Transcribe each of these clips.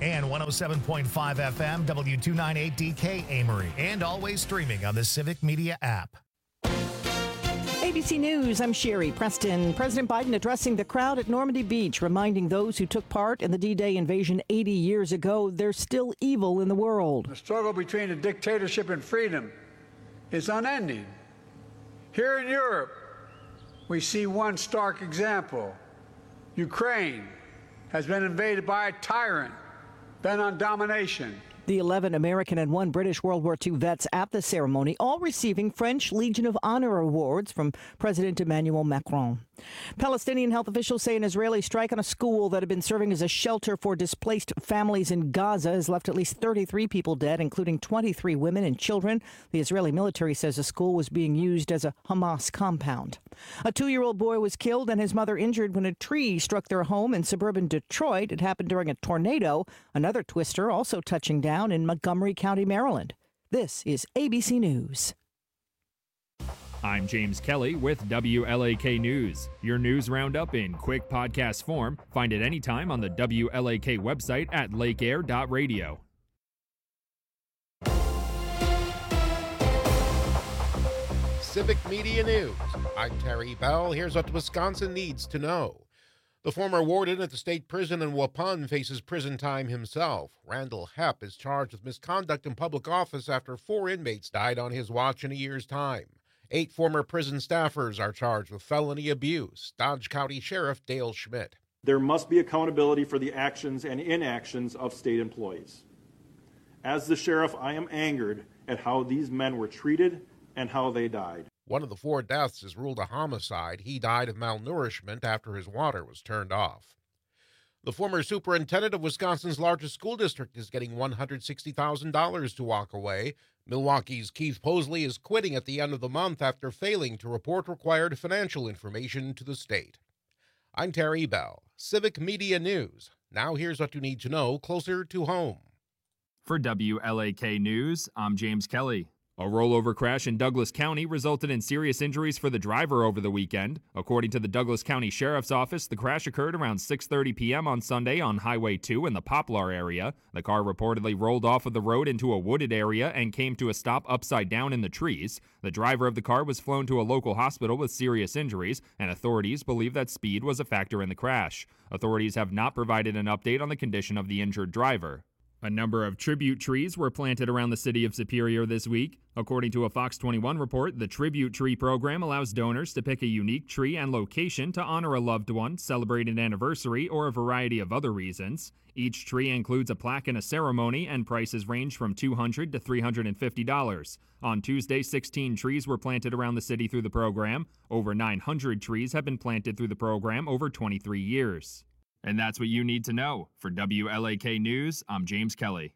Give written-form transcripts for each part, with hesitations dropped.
And 107.5 FM, W298DK Amory. And always streaming on the Civic Media app. ABC News, I'm Sherry Preston. President Biden addressing the crowd at Normandy Beach, reminding those who took part in the D-Day invasion 80 years ago there's still evil in the world. The struggle between a dictatorship and freedom is unending. Here in Europe, we see one stark example. Ukraine has been invaded by a tyrant bent on domination. The 11 American and 1 British World War II vets at the ceremony, all receiving French Legion of Honor awards from President Emmanuel Macron. Palestinian health officials say an Israeli strike on a school that had been serving as a shelter for displaced families in Gaza has left at least 33 people dead, including 23 women and children. The Israeli military says the school was being used as a Hamas compound. A 2-year-old boy was killed and his mother injured when a tree struck their home in suburban Detroit. It happened during a tornado. Another twister also touching down in Montgomery County, Maryland. This is ABC News. I'm James Kelly with WLAK News. Your news roundup in quick podcast form. Find it anytime on the WLAK website at lakeair.radio. Civic Media News. I'm Terry Bell. Here's what Wisconsin needs to know. The former warden at the state prison in Waupun faces prison time himself. Randall Hepp is charged with misconduct in public office after 4 inmates died on his watch in a year's time. 8 former prison staffers are charged with felony abuse. Dodge County Sheriff Dale Schmidt. There must be accountability for the actions and inactions of state employees. As the sheriff, I am angered at how these men were treated and how they died. One of the 4 deaths is ruled a homicide. He died of malnourishment after his water was turned off. The former superintendent of Wisconsin's largest school district is getting $160,000 to walk away. Milwaukee's Keith Posley is quitting at the end of the month after failing to report required financial information to the state. I'm Terry Bell, Civic Media News. Now here's what you need to know closer to home. For WLAK News, I'm James Kelly. A rollover crash in Douglas County resulted in serious injuries for the driver over the weekend. According to the Douglas County Sheriff's Office, the crash occurred around 6:30 p.m. on Sunday on Highway 2 in the Poplar area. The car reportedly rolled off of the road into a wooded area and came to a stop upside down in the trees. The driver of the car was flown to a local hospital with serious injuries, and authorities believe that speed was a factor in the crash. Authorities have not provided an update on the condition of the injured driver. A number of tribute trees were planted around the city of Superior this week. According to a Fox 21 report, the Tribute Tree program allows donors to pick a unique tree and location to honor a loved one, celebrate an anniversary, or a variety of other reasons. Each tree includes a plaque and a ceremony, and prices range from $200 to $350. On Tuesday, 16 trees were planted around the city through the program. Over 900 trees have been planted through the program over 23 years. And that's what you need to know. For WLAK News, I'm James Kelly.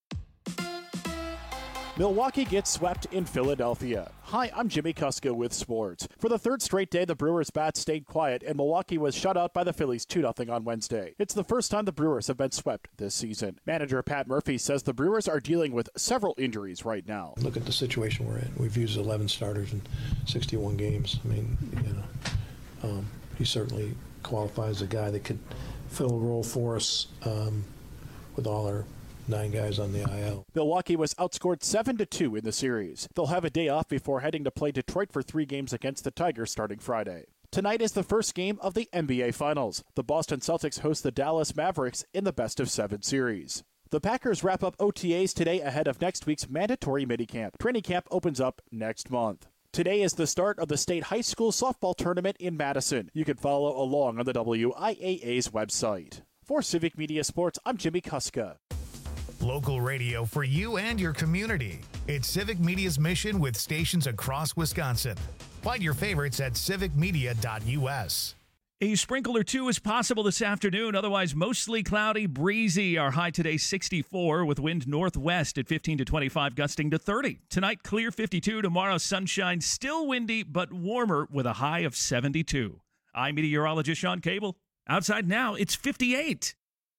Milwaukee gets swept in Philadelphia. Hi, I'm Jimmy Kuska with sports. For the 3rd straight day, the Brewers' bats stayed quiet, and Milwaukee was shut out by the Phillies 2-0 on Wednesday. It's the first time the Brewers have been swept this season. Manager Pat Murphy says the Brewers are dealing with several injuries right now. Look at the situation we're in. We've used 11 starters in 61 games. I mean, he certainly qualifies as a guy that could fill a role for us with all our 9 guys on the IL. Milwaukee was outscored 7-2 in the series. They'll have a day off before heading to play Detroit for 3 games against the Tigers starting Friday. Tonight is the first game of the NBA Finals. The Boston Celtics host the Dallas Mavericks in the best-of-7 series. The Packers wrap up OTAs today ahead of next week's mandatory minicamp. Training camp opens up next month. Today is the start of the state high school softball tournament in Madison. You can follow along on the WIAA's website. For Civic Media Sports, I'm Jimmy Kuska. Local radio for you and your community. It's Civic Media's mission with stations across Wisconsin. Find your favorites at civicmedia.us. A sprinkle or two is possible this afternoon, otherwise mostly cloudy, breezy. Our high today 64 with wind northwest at 15 to 25, gusting to 30. Tonight clear 52, tomorrow sunshine, still windy but warmer with a high of 72. I'm meteorologist Sean Cable. Outside now, it's 58.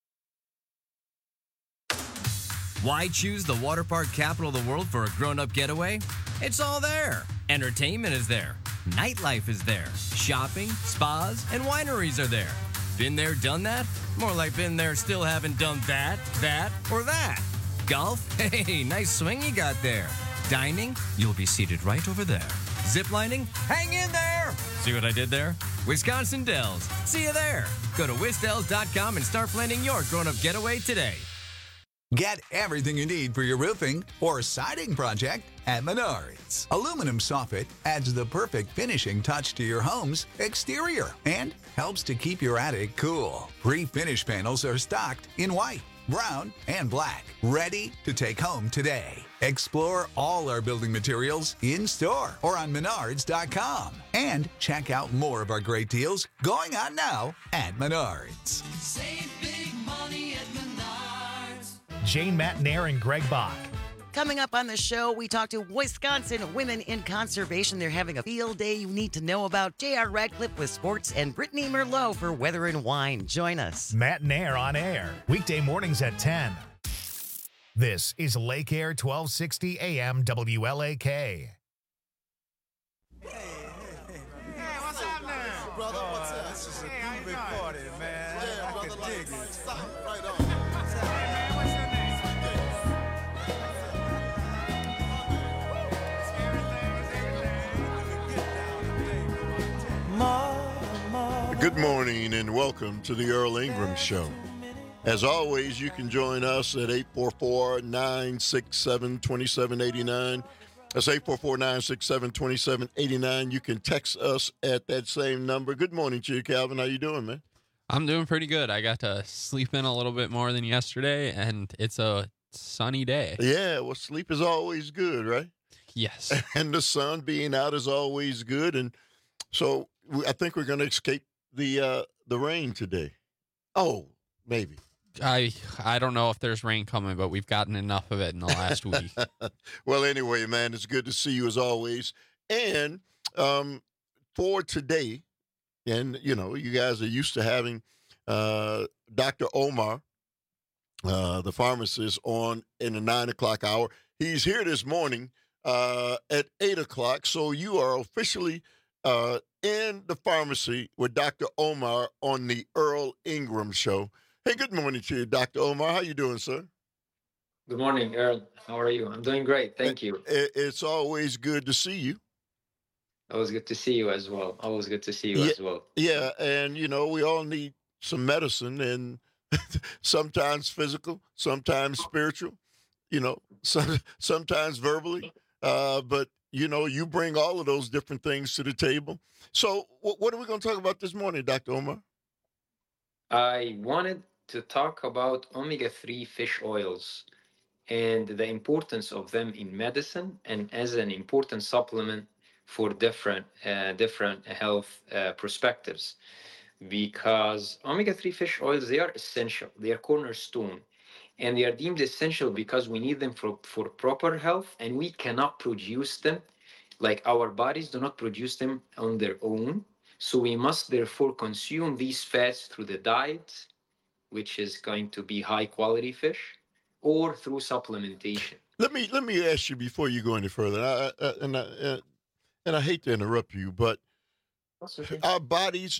Why choose the water park capital of the world for a grown-up getaway? It's all there. Entertainment is there. Nightlife is there. Shopping, spas, and wineries are there. Been there, done that? More like been there, still haven't done that, or that. Golf? Hey, nice swing you got there. Dining? You'll be seated right over there. Ziplining? Hang in there! See what I did there? Wisconsin Dells. See you there. Go to wisdells.com and start planning your grown-up getaway today. Get everything you need for your roofing or siding project at Menards. Aluminum soffit adds the perfect finishing touch to your home's exterior and helps to keep your attic cool. Pre-finished panels are stocked in white, brown, and black, ready to take home today. Explore all our building materials in-store or on Menards.com. And check out more of our great deals going on now at Menards. Save big money at Menards. Jane Matnair and Greg Bach. Coming up on the show, we talk to Wisconsin Women in Conservation. They're having a field day you need to know about. J.R. Radcliffe with sports and Brittany Merlot for weather and wine. Join us. Matnair on air, weekday mornings at 10. This is Lake Air 1260 AM WLAK. Hey, what's up now? Brother, what's up? This is a big party, man. Yeah, brother, I can dig it. Right on. Good morning and welcome to the Earl Ingram Show. As always, you can join us at 844-967-2789. That's 844-967-2789. You can text us at that same number. Good morning to you, Calvin. How you doing, man? I'm doing pretty good. I got to sleep in a little bit more than yesterday, and it's a sunny day. Yeah, well, sleep is always good, right? Yes. And the sun being out is always good. And so I think we're going to escape the rain today. Oh, maybe. I don't know if there's rain coming, but we've gotten enough of it in the last week. Well, anyway, man, it's good to see you as always. And for today, and, you know, you guys are used to having Dr. Omar, the pharmacist, on in the 9 o'clock hour. He's here this morning at 8 o'clock, so you are officially in the pharmacy with Dr. Omar on the Earl Ingram Show. Hey, good morning to you, Dr. Omar. How you doing, sir? Good morning, Earl. How are you? I'm doing great. Thank you. It's always good to see you. Always good to see you as well. Always good to see you as well. Yeah, and, you know, we all need some medicine, and sometimes physical, sometimes spiritual, you know, sometimes verbally. But, you know, you bring all of those different things to the table. So what are we going to talk about this morning, Dr. Omar? I wanted to talk about omega-3 fish oils and the importance of them in medicine and as an important supplement for different health perspectives. Because omega-3 fish oils, they are essential. They are cornerstone. And they are deemed essential because we need them for proper health, and we cannot produce them. Like, our bodies do not produce them on their own. So we must therefore consume these fats through the diet, which is going to be high quality fish, or through supplementation. Let me ask you before you go any further, and I hate to interrupt you, but our bodies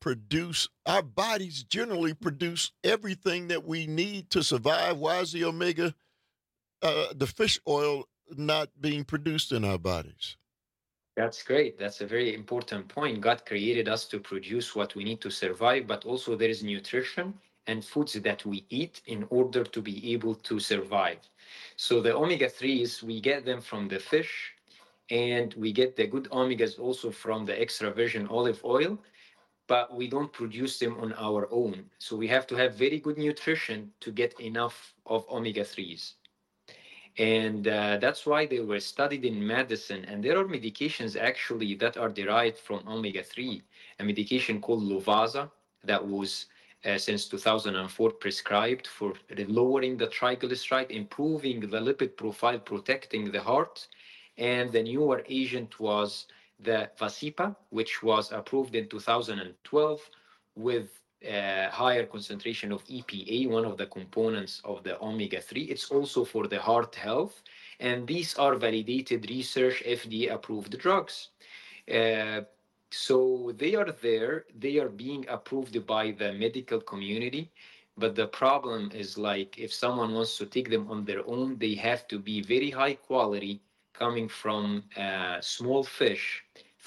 generally produce everything that we need to survive. Why is the omega, the fish oil, not being produced in our bodies? That's great. That's a very important point. God created us to produce what we need to survive, but also there is nutrition and foods that we eat in order to be able to survive. So the omega-3s, we get them from the fish, and we get the good omegas also from the extra virgin olive oil, but we don't produce them on our own. So we have to have very good nutrition to get enough of omega-3s. And that's why they were studied in medicine. And there are medications actually that are derived from omega-3. A medication called Lovasa that was since 2004 prescribed for lowering the triglyceride, improving the lipid profile, protecting the heart. And the newer agent was the Vasipa, which was approved in 2012 with higher concentration of EPA, one of the components of the omega-3. It's also for the heart health. And these are validated research, FDA-approved drugs. So they are there, they are being approved by the medical community. But the problem is, like, if someone wants to take them on their own, they have to be very high quality, coming from small fish,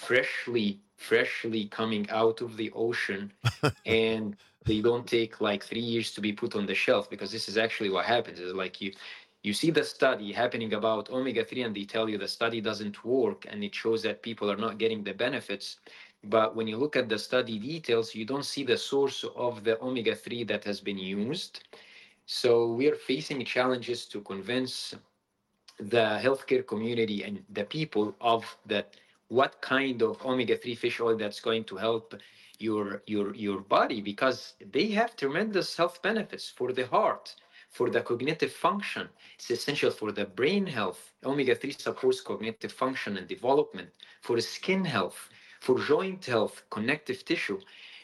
freshly coming out of the ocean. And they don't take like 3 years to be put on the shelf, because this is actually what happens. Is like you see the study happening about omega-3, and they tell you the study doesn't work, and it shows that people are not getting the benefits. But when you look at the study details, you don't see the source of the omega-3 that has been used. So we are facing challenges to convince the healthcare community and the people of that what kind of omega-3 fish oil that's going to help your body, because they have tremendous health benefits for the heart, for the cognitive function. It's essential for the brain health. Omega-3 supports cognitive function and development, for skin health, for joint health, connective tissue,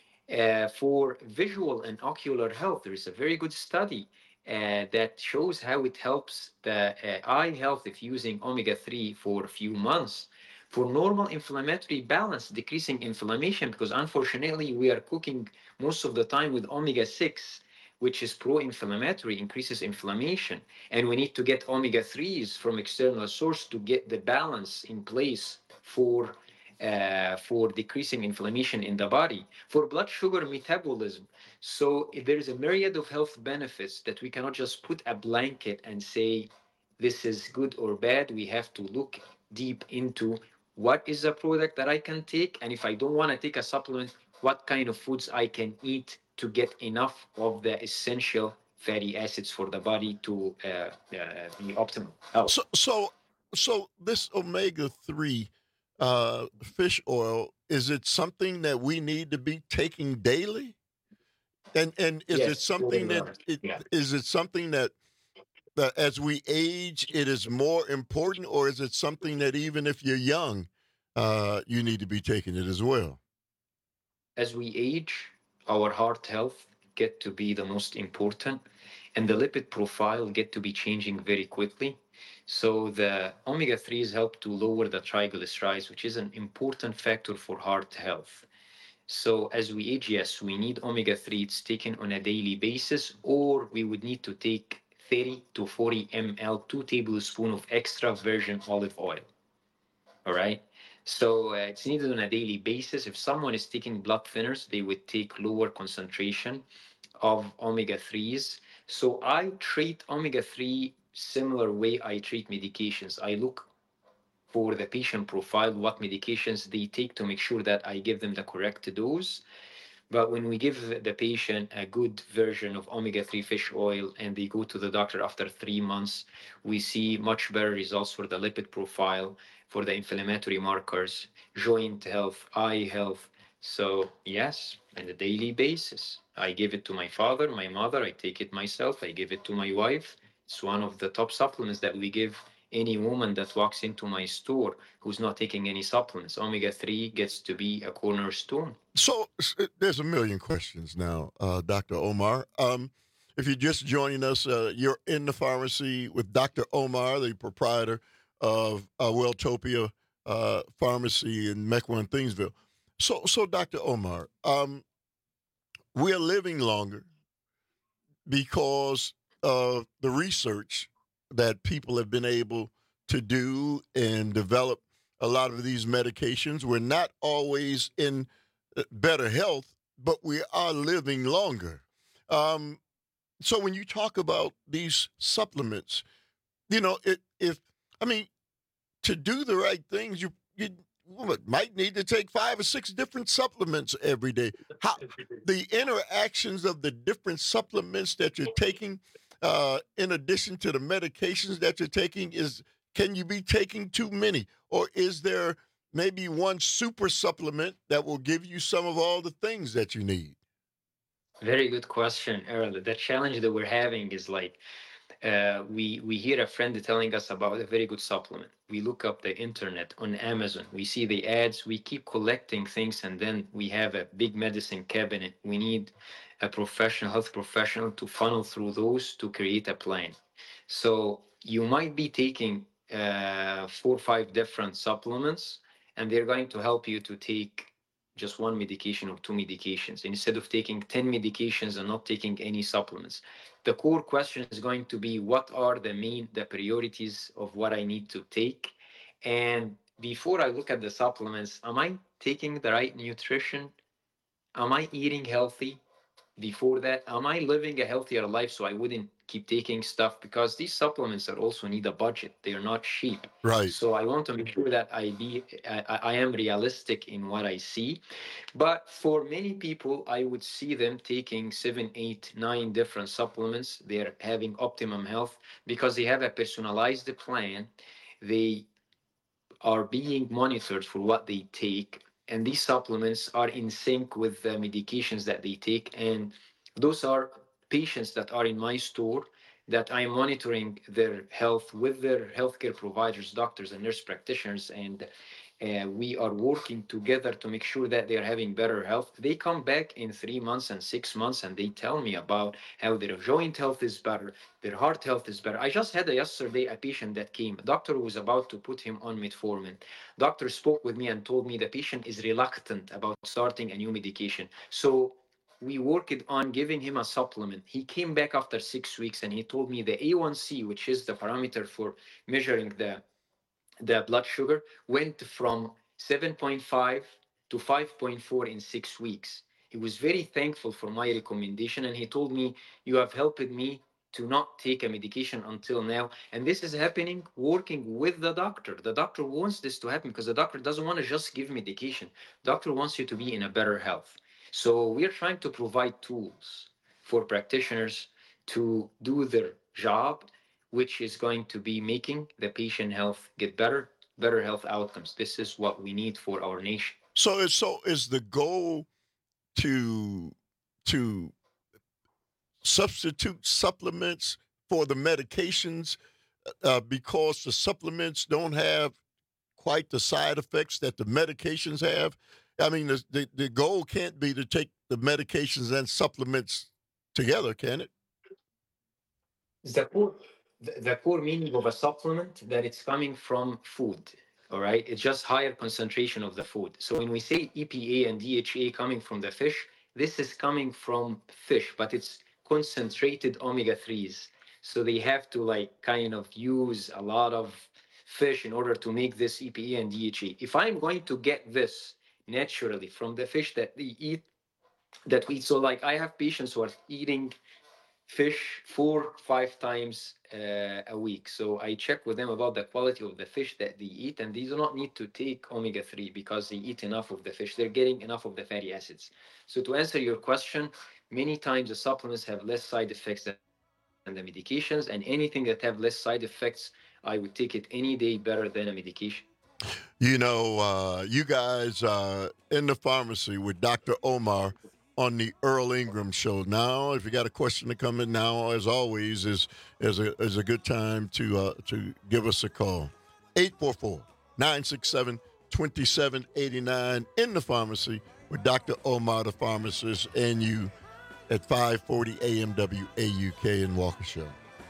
for visual and ocular health. There is a very good study that shows how it helps the eye health if using omega-3 for a few months. For normal inflammatory balance, decreasing inflammation, because unfortunately we are cooking most of the time with omega-6, which is pro-inflammatory, increases inflammation. And we need to get omega-3s from external source to get the balance in place for decreasing inflammation in the body, for blood sugar metabolism. So there's a myriad of health benefits that we cannot just put a blanket and say this is good or bad. We have to look deep into what is a product that I can take, and if I don't want to take a supplement, what kind of foods I can eat to get enough of the essential fatty acids for the body to be optimal health. So this omega-3 fish oil, is it something that we need to be taking daily? And is Yes, it something that is it something that as we age it is more important, or is it something that even if you're young, you need to be taking it as well? As we age, our heart health get to be the most important, and the lipid profile get to be changing very quickly. So the omega-3s help to lower the triglycerides, which is an important factor for heart health. So as we age, yes, we need omega-3. It's taken on a daily basis, or we would need to take 30 to 40 ml, 2 tablespoons of extra virgin olive oil. All right. So it's needed on a daily basis. If someone is taking blood thinners, they would take lower concentration of omega-3s. So I treat omega-3 similar way I treat medications. I look for the patient profile, what medications they take, to make sure that I give them the correct dose. But when we give the patient a good version of omega-3 fish oil and they go to the doctor after 3 months, we see much better results for the lipid profile, for the inflammatory markers, joint health, eye health. So yes, on a daily basis, I give it to my father, my mother, I take it myself, I give it to my wife. It's one of the top supplements that we give any woman that walks into my store who's not taking any supplements. Omega-3 gets to be a cornerstone. So there's a million questions now, Dr. Omar. If you're just joining us, you're in the pharmacy with Dr. Omar, the proprietor of Welltopia Pharmacy in Mequon, Thingsville. So Dr. Omar, we're living longer because of the research that people have been able to do and develop a lot of these medications. We're not always in better health, but we are living longer. So when you talk about these supplements, you know, to do the right things, you might need to take 5 or 6 different supplements every day. How the interactions of the different supplements that you're taking, in addition to the medications that you're taking, can you be taking too many? Or is there maybe one super supplement that will give you some of all the things that you need? Very good question, Earl. The challenge that we're having is like, we hear a friend telling us about a very good supplement. We look up the internet on Amazon. We see the ads. We keep collecting things, and then we have a big medicine cabinet. We need a health professional to funnel through those to create a plan. So you might be taking 4 or 5 different supplements, and they're going to help you to take just one medication or two medications, instead of taking 10 medications and not taking any supplements. The core question is going to be, what are the priorities of what I need to take? And before I look at the supplements, am I taking the right nutrition? Am I eating healthy? Before that, am I living a healthier life so I wouldn't keep taking stuff? Because these supplements are also need a budget. They are not cheap. Right. So I want to make sure that I am realistic in what I see. But for many people, I would see them taking 7, 8, 9 different supplements. They're having optimum health because they have a personalized plan. They are being monitored for what they take, and these supplements are in sync with the medications that they take. And those are patients that are in my store that I'm monitoring their health with their healthcare providers, doctors and nurse practitioners, and we are working together to make sure that they're having better health. They come back in 3 months and 6 months and they tell me about how their joint health is better, their heart health is better. I just had yesterday a patient that came. A doctor was about to put him on metformin. Doctor spoke with me and told me the patient is reluctant about starting a new medication. So we worked on giving him a supplement. He came back after 6 weeks and he told me the A1C, which is the parameter for measuring the blood sugar, went from 7.5 to 5.4 in 6 weeks. He was very thankful for my recommendation, and he told me, you have helped me to not take a medication until now. And this is happening working with the doctor. The doctor wants this to happen because the doctor doesn't want to just give medication. Doctor wants you to be in a better health. So we are trying to provide tools for practitioners to do their job, which is going to be making the patient health get better health outcomes. This is what we need for our nation. So is the goal to substitute supplements for the medications because the supplements don't have quite the side effects that the medications have? I mean, the goal can't be to take the medications and supplements together, can it? The core meaning of a supplement, that it's coming from food, all right? It's just higher concentration of the food. So when we say EPA and DHA coming from the fish, this is coming from fish, but it's concentrated omega-3s. So they have to kind of use a lot of fish in order to make this EPA and DHA. If I'm going to get this naturally from the fish that we eat, so I have patients who are eating fish 4-5 times a week. So I check with them about the quality of the fish that they eat, and they do not need to take omega-3 because they eat enough of the fish. They're getting enough of the fatty acids. So to answer your question, many times the supplements have less side effects than the medications, and anything that have less side effects, I would take it any day better than a medication. You know, you guys in the pharmacy with Dr. Omar on the Earl Ingram Show. Now, if you got a question to come in now, as always, is a good time to give us a call. 844-967-2789 in the pharmacy with Dr. Omar, the pharmacist, and you at 540 AM WAUK in Waukesha.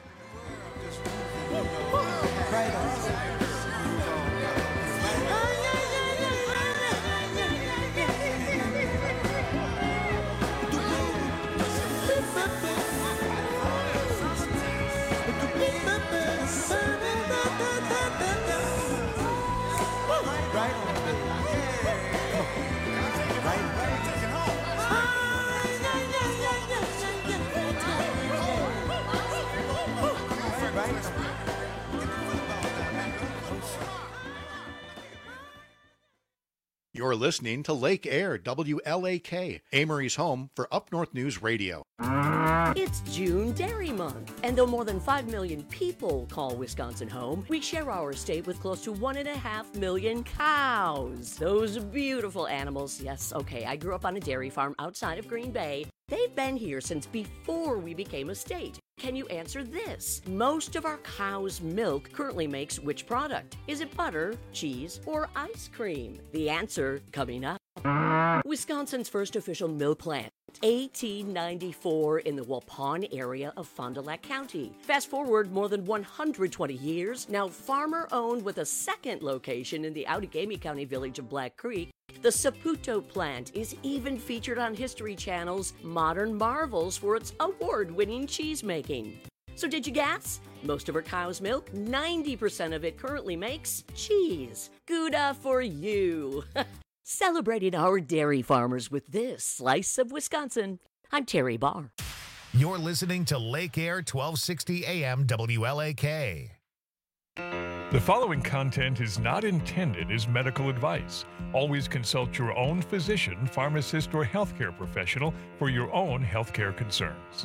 You're listening to Lake Air, WLAK, Amory's home for Up North News Radio. It's June Dairy Month, and though more than 5 million people call Wisconsin home, we share our state with close to 1.5 million cows. Those beautiful animals. Yes, okay, I grew up on a dairy farm outside of Green Bay. They've been here since before we became a state. Can you answer this? Most of our cow's milk currently makes which product? Is it butter, cheese, or ice cream? The answer coming up. Wisconsin's first official milk plant, 1894 in the Waupun area of Fond du Lac County. Fast forward more than 120 years, now farmer-owned with a second location in the Outagamie County village of Black Creek. The Saputo plant is even featured on History Channel's Modern Marvels for its award-winning cheese making. So did you guess? Most of our cow's milk, 90% of it currently makes cheese. Gouda for you. Celebrating our dairy farmers with this slice of Wisconsin. I'm Terry Barr. You're listening to Lake Air 1260 AM WLAK. The following content is not intended as medical advice. Always consult your own physician, pharmacist, or healthcare professional for your own healthcare concerns.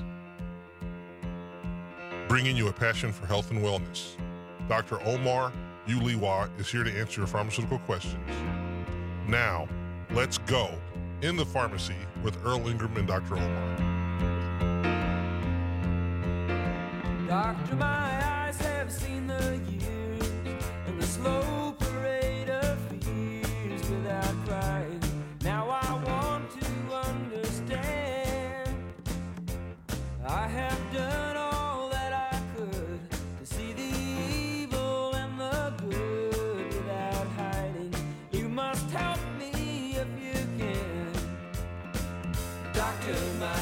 Bringing you a passion for health and wellness. Dr. Omar Uliwa is here to answer your pharmaceutical questions. Now, let's go in the pharmacy with Earl Ingram and Dr. Omar. Doctor, my eyes have seen the years and the slow parade of fears without crying. Now I want to understand. I have done all that I could to see the evil and the good without hiding. You must help me if you can. Doctor, my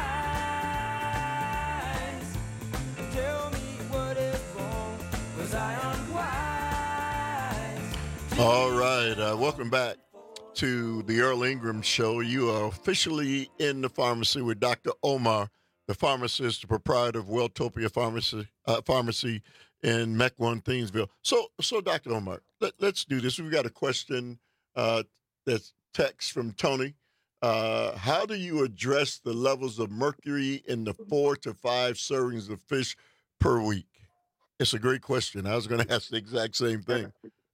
eyes tell me what is wrong. Was I unwise? All right, welcome back to the Earl Ingram Show. You are officially in the pharmacy with Dr. Omar, the pharmacist, the proprietor of Welltopia Pharmacy in Mequon, Thiensville. So, Dr. Omar, let's do this. We've got a question that's text from Tony. How do you address the levels of mercury in the 4 to 5 servings of fish per week? It's a great question. I was going to ask the exact same thing.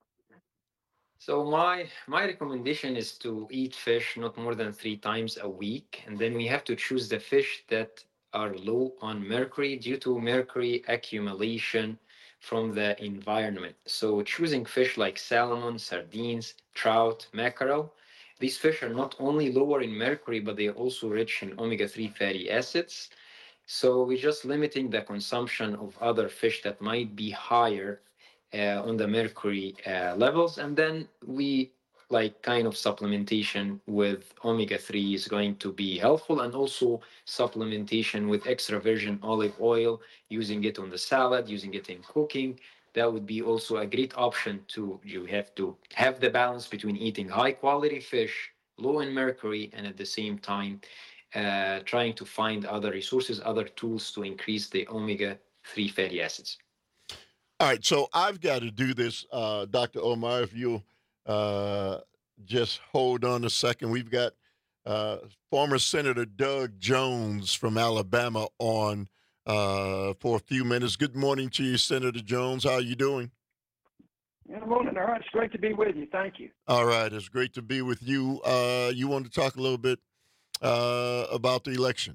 So my recommendation is to eat fish not more than 3 times a week, and then we have to choose the fish that are low on mercury due to mercury accumulation from the environment. So choosing fish like salmon, sardines, trout, mackerel, these fish are not only lower in mercury, but they are also rich in omega-3 fatty acids. So we're just limiting the consumption of other fish that might be higher on the mercury levels, and then we kind of supplementation with omega-3 is going to be helpful, and also supplementation with extra virgin olive oil, using it on the salad, using it in cooking. That would be also a great option too. You have to have the balance between eating high quality fish, low in mercury, and at the same time trying to find other resources, other tools to increase the omega-3 fatty acids. All right, so I've got to do this, Dr. Omar, if you'll just hold on a second. We've got former Senator Doug Jones from Alabama on for a few minutes. Good morning to you, Senator Jones. How are you doing? Good morning, Earl. It's great to be with you. Thank you. All right, it's great to be with you. You want to talk a little bit about the election?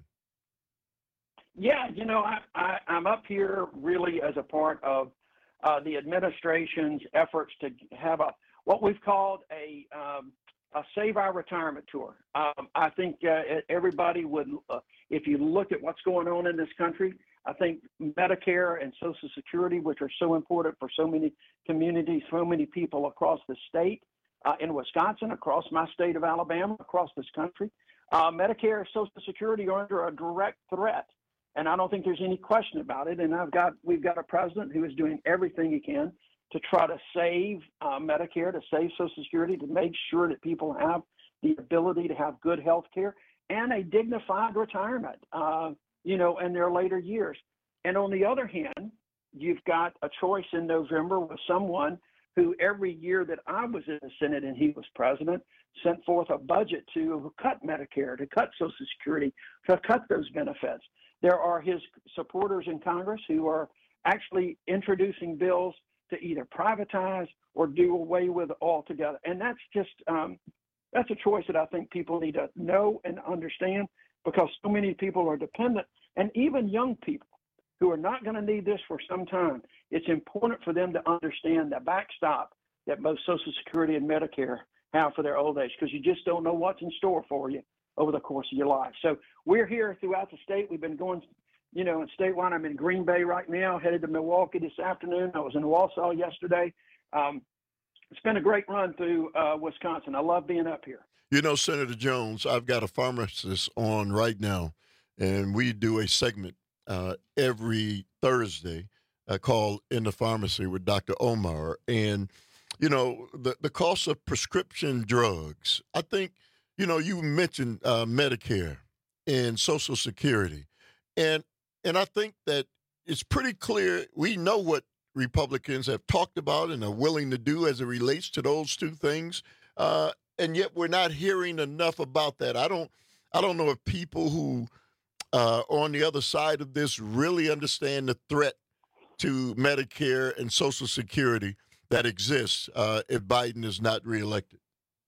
Yeah, I'm up here really as a part of the administration's efforts to have what we've called a Save Our Retirement Tour. I think everybody would, if you look at what's going on in this country, I think Medicare and Social Security, which are so important for so many communities, so many people across the state, in Wisconsin, across my state of Alabama, across this country, Medicare and Social Security are under a direct threat. And I don't think there's any question about it. And we've got a president who is doing everything he can to try to save Medicare, to save Social Security, to make sure that people have the ability to have good health care and a dignified retirement, in their later years. And on the other hand, you've got a choice in November with someone who every year that I was in the Senate and he was president, sent forth a budget to cut Medicare, to cut Social Security, to cut those benefits. There are his supporters in Congress who are actually introducing bills to either privatize or do away with altogether. And that's just, that's a choice that I think people need to know and understand, because so many people are dependent, and even young people who are not going to need this for some time. It's important for them to understand the backstop that both Social Security and Medicare have for their old age, because you just don't know what's in store for you over the course of your life. So we're here throughout the state. We've been going, in statewide. I'm in Green Bay right now, headed to Milwaukee this afternoon. I was in Wausau yesterday. it's been a great run through Wisconsin. I love being up here. You know, Senator Jones, I've got a pharmacist on right now, and we do a segment every Thursday called In the Pharmacy with Dr. Omar. And, you know, the cost of prescription drugs, I think, you know, you mentioned Medicare and Social Security. And I think that it's pretty clear we know what Republicans have talked about and are willing to do as it relates to those two things. And yet we're not hearing enough about that. I don't know if people who are on the other side of this really understand the threat to Medicare and Social Security that exists if Biden is not reelected.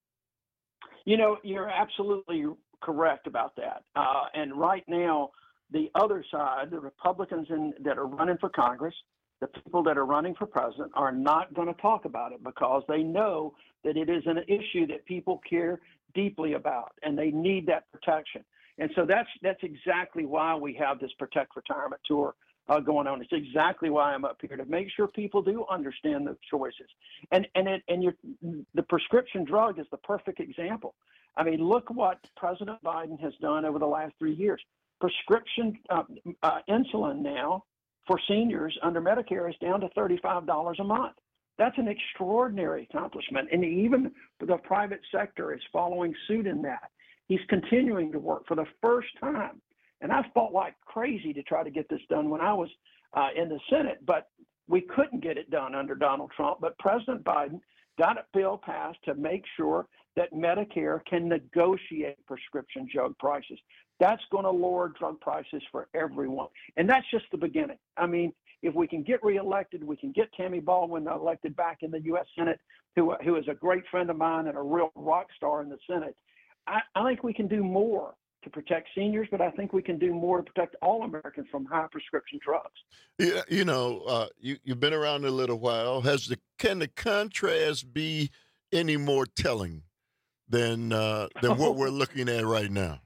You know, you're absolutely correct about that. And right now, the other side, the Republicans that are running for Congress, the people that are running for president are not going to talk about it because they know that it is an issue that people care deeply about, and they need that protection. And so that's exactly why we have this Protect Retirement Tour going on. It's exactly why I'm up here, to make sure people do understand the choices. And the prescription drug is the perfect example. I mean, look what President Biden has done over the last 3 years. Prescription insulin now for seniors under Medicare is down to $35 a month. That's an extraordinary accomplishment. And even the private sector is following suit in that. He's continuing to work for the first time. And I fought like crazy to try to get this done when I was in the Senate, but we couldn't get it done under Donald Trump. But President Biden got a bill passed to make sure that Medicare can negotiate prescription drug prices. That's going to lower drug prices for everyone. And that's just the beginning. I mean, if we can get reelected, we can get Tammy Baldwin elected back in the U.S. Senate, who is a great friend of mine and a real rock star in the Senate. I think we can do more to protect seniors, but I think we can do more to protect all Americans from high prescription drugs. Yeah, you know, you've been around a little while. Can the contrast be any more telling than what we're looking at right now?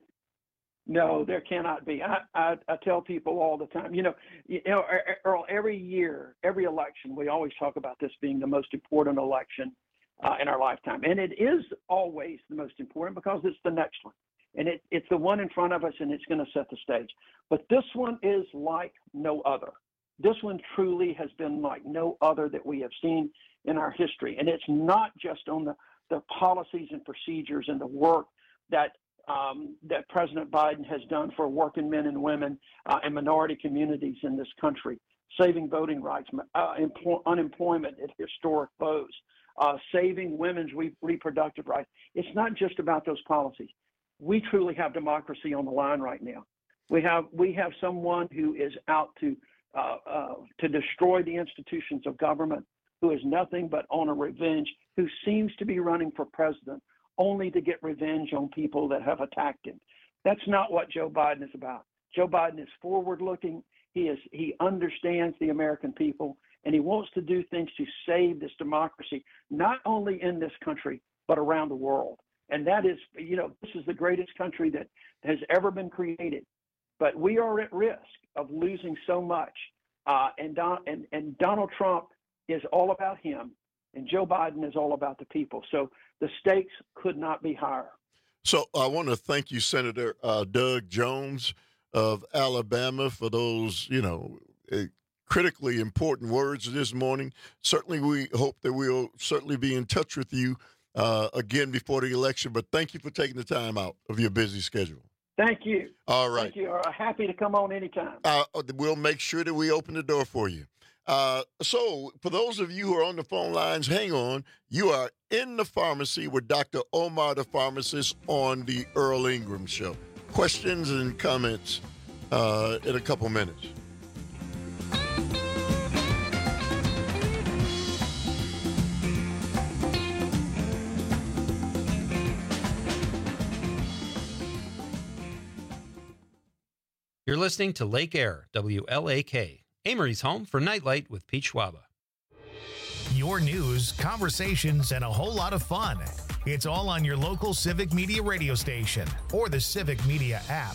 No, there cannot be. I tell people all the time, you know, Earl, every year, every election, we always talk about this being the most important election in our lifetime. And it is always the most important because it's the next one. And it's the one in front of us, and it's going to set the stage. But this one is like no other. This one truly has been like no other that we have seen in our history. And it's not just on the policies and procedures and the work that President Biden has done for working men and women and minority communities in this country, saving voting rights, unemployment at historic lows, saving women's reproductive rights. It's not just about those policies. We truly have democracy on the line right now. We have someone who is out to destroy the institutions of government, who is nothing but on a revenge, who seems to be running for president only to get revenge on people that have attacked him. That's not what Joe Biden is about. Joe Biden is forward-looking. He understands the American people, and he wants to do things to save this democracy, not only in this country, but around the world. And that is, you know, this is the greatest country that has ever been created. But we are at risk of losing so much. And Donald Trump is all about him, and Joe Biden is all about the people. So the stakes could not be higher. So I want to thank you, Senator Doug Jones of Alabama, for those, you know, critically important words this morning. Certainly, we hope that we'll certainly be in touch with you again before the election. But thank you for taking the time out of your busy schedule. Thank you. All right. Thank you. Happy to come on anytime. We'll make sure that we open the door for you. So for those of you who are on the phone lines, hang on. You are in the pharmacy with Dr. Omar, the pharmacist, on the Earl Ingram Show. Questions and comments in a couple minutes. You're listening to Lake Air, WLAK, Amory's home for Nightlight with Pete Schwaba. Your news, conversations, and a whole lot of fun. It's all on your local Civic Media radio station or the Civic Media app.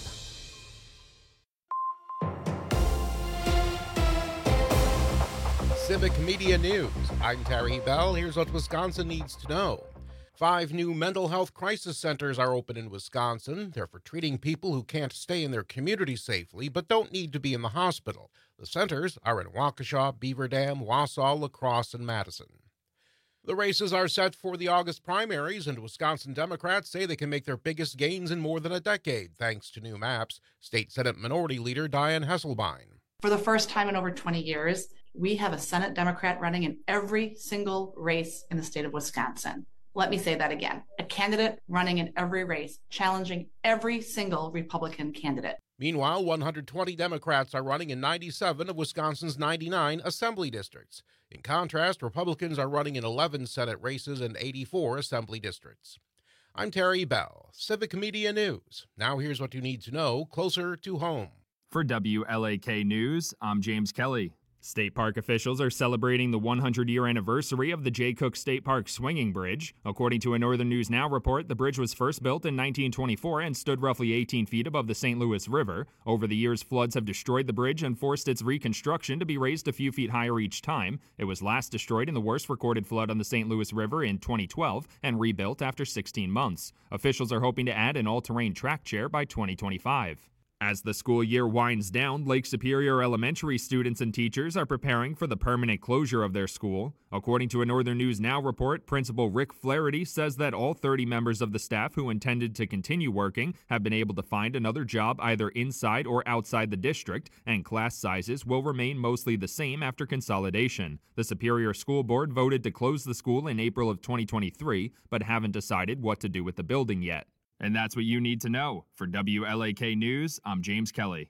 Civic Media News. I'm Terry Bell. Here's what Wisconsin needs to know. 5 new mental health crisis centers are open in Wisconsin. They're for treating people who can't stay in their community safely but don't need to be in the hospital. The centers are in Waukesha, Beaver Dam, Wausau, La Crosse, and Madison. The races are set for the August primaries, and Wisconsin Democrats say they can make their biggest gains in more than a decade, thanks to new maps. State Senate Minority Leader Diane Hesselbein. For the first time in over 20 years, we have a Senate Democrat running in every single race in the state of Wisconsin. Let me say that again. A candidate running in every race, challenging every single Republican candidate. Meanwhile, 120 Democrats are running in 97 of Wisconsin's 99 assembly districts. In contrast, Republicans are running in 11 Senate races and 84 assembly districts. I'm Terry Bell, Civic Media News. Now here's what you need to know closer to home. For WLAK News, I'm James Kelly. State park officials are celebrating the 100-year anniversary of the Jay Cook State Park Swinging Bridge. According to a Northern News Now report, the bridge was first built in 1924 and stood roughly 18 feet above the St. Louis River. Over the years, floods have destroyed the bridge and forced its reconstruction to be raised a few feet higher each time. It was last destroyed in the worst recorded flood on the St. Louis River in 2012 and rebuilt after 16 months. Officials are hoping to add an all-terrain track chair by 2025. As the school year winds down, Lake Superior Elementary students and teachers are preparing for the permanent closure of their school. According to a Northern News Now report, Principal Rick Flaherty says that all 30 members of the staff who intended to continue working have been able to find another job either inside or outside the district, and class sizes will remain mostly the same after consolidation. The Superior School Board voted to close the school in April of 2023, but haven't decided what to do with the building yet. And that's what you need to know. For WLAK News, I'm James Kelly.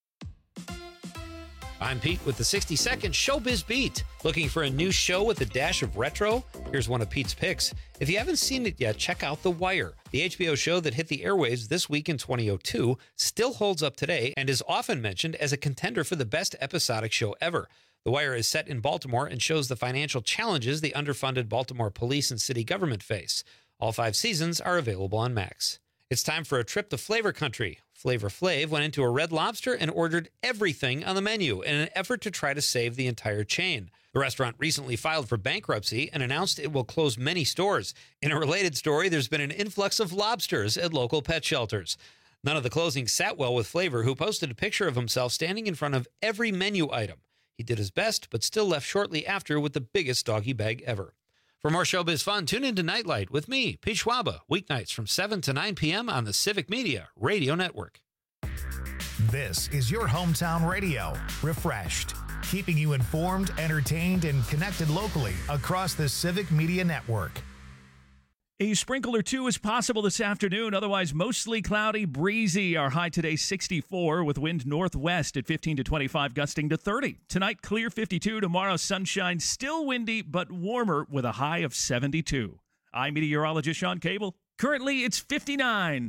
I'm Pete with the 60-second Showbiz Beat. Looking for a new show with a dash of retro? Here's one of Pete's picks. If you haven't seen it yet, check out The Wire. The HBO show that hit the airwaves this week in 2002 still holds up today and is often mentioned as a contender for the best episodic show ever. The Wire is set in Baltimore and shows the financial challenges the underfunded Baltimore police and city government face. All 5 seasons are available on Max. It's time for a trip to Flavor Country. Flavor Flav went into a Red Lobster and ordered everything on the menu in an effort to try to save the entire chain. The restaurant recently filed for bankruptcy and announced it will close many stores. In a related story, there's been an influx of lobsters at local pet shelters. None of the closing sat well with Flavor, who posted a picture of himself standing in front of every menu item. He did his best, but still left shortly after with the biggest doggy bag ever. For more showbiz fun, tune into Nightlight with me, Pete Schwaba, weeknights from 7 to 9 p.m. on the Civic Media Radio Network. This is your hometown radio, refreshed, keeping you informed, entertained, and connected locally across the Civic Media Network. A sprinkle or two is possible this afternoon, otherwise mostly cloudy, breezy. Our high today 64 with wind northwest at 15 to 25, gusting to 30. Tonight, clear 52. Tomorrow, sunshine, still windy, but warmer with a high of 72. I'm meteorologist Sean Cable. Currently, it's 59.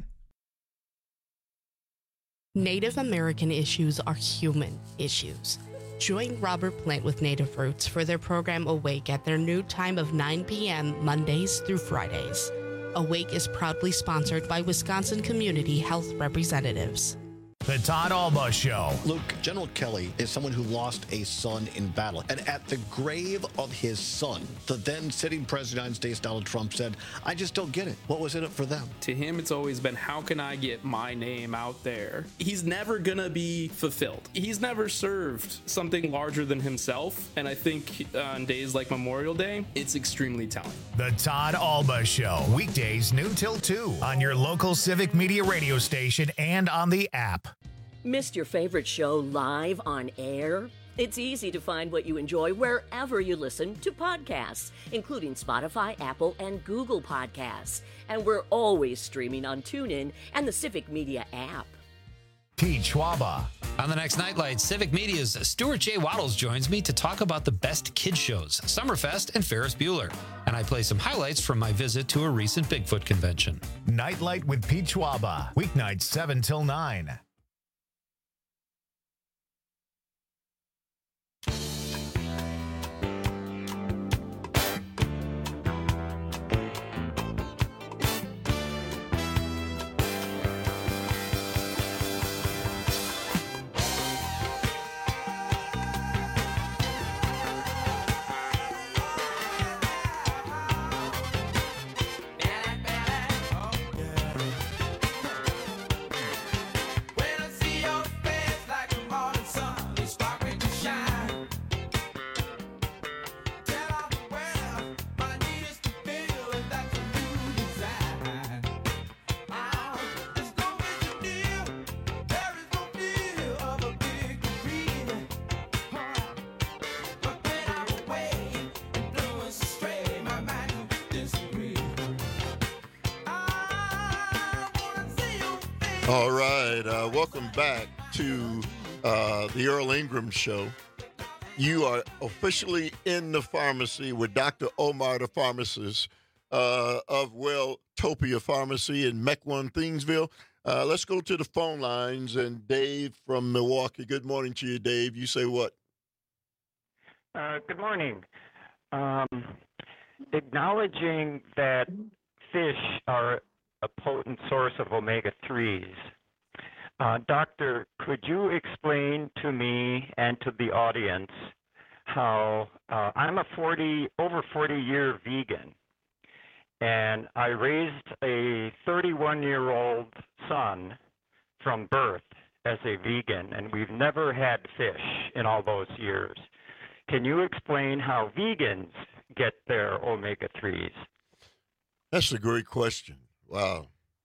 Native American issues are human issues. Join Robert Plant with Native Roots for their program Awake at their new time of 9 p.m. Mondays through Fridays. Awake is proudly sponsored by Wisconsin Community Health Representatives. The Todd Alba Show. Luke, General Kelly is someone who lost a son in battle. And at the grave of his son, the then sitting President of the United States, Donald Trump, said, I just don't get it. What was in it for them? To him, it's always been, how can I get my name out there? He's never going to be fulfilled. He's never served something larger than himself. And I think on days like Memorial Day, it's extremely telling. The Todd Alba Show. Weekdays noon till 2 on your local Civic Media radio station and on the app. Missed your favorite show live on air? It's easy to find what you enjoy wherever you listen to podcasts, including Spotify, Apple, and Google Podcasts. And we're always streaming on TuneIn and the Civic Media app. Pete Schwaba. On the next Nightlight, Civic Media's Stuart J. Waddles joins me to talk about the best kids shows, Summerfest and Ferris Bueller. And I play some highlights from my visit to a recent Bigfoot convention. Nightlight with Pete Schwaba. Weeknights 7 till 9. All right. Welcome back to the Earl Ingram Show. You are officially in the pharmacy with Dr. Omar, the pharmacist of Welltopia Pharmacy in Mequon, Thingsville. Let's go to the phone lines. And Dave from Milwaukee. Good morning to you, Dave. You say what? Good morning. Acknowledging that fish are a potent source of omega-3s, Doctor, could you explain to me and to the audience how I'm a over 40-year vegan, and I raised a 31-year-old son from birth as a vegan, and we've never had fish in all those years. Can you explain how vegans get their omega-3s? That's a great question. Wow.